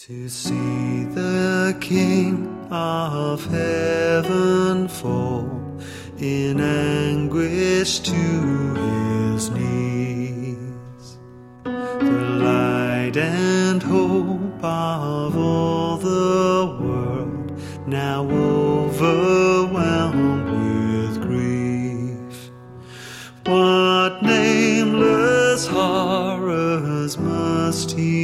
To see the King of heaven fall in anguish to his knees, the light and hope of all the world now overwhelmed with grief. What nameless horrors must he